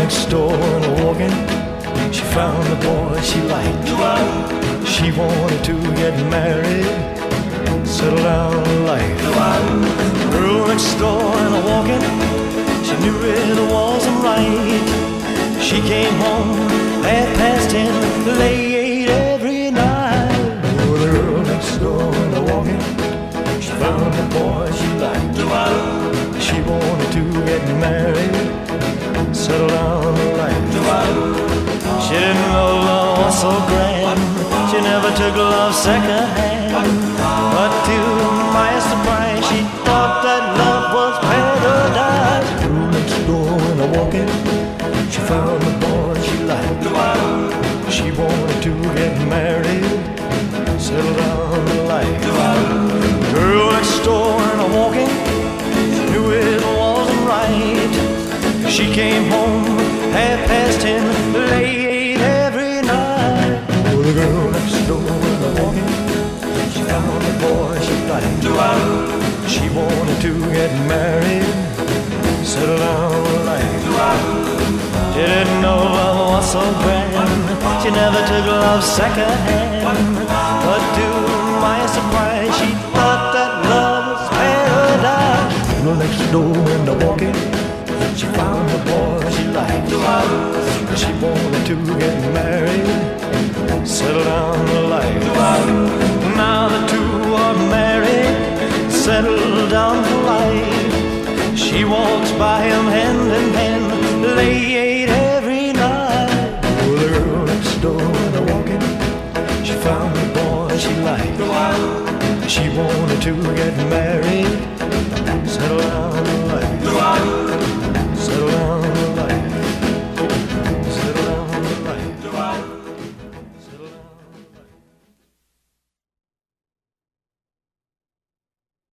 next door and walking, she found the boy she liked. She wanted to get married, settle down in life. Girl next door and walking, she knew it wasn't right. She came home 10:30, late every night. Oh, the girl next door and walking, she found the boy she liked. She wanted to get married, settle down in life. She didn't know love was so grand. She never took love second hand. But to my surprise, she thought that love was paradise. Girl next door and walking, she found the boy she liked. She wanted to get married, settle down in life. Girl next door and walking, knew it wasn't right. She came home 10:30, late every night. Oh, the girl next door and walking, she found the boy she liked. She wanted to get married, settle down in life. She didn't know love was so grand. She never took love second hand. But to my surprise, she thought that love was paradise. Girl next door and walking, she found the boy she liked. She wanted to get married, settle down in life. Now the two are married, settled down for life. She walks by him hand in hand, late every night. Oh, the girl next door and walking, she found the boy she liked. She wanted to get married, settle down.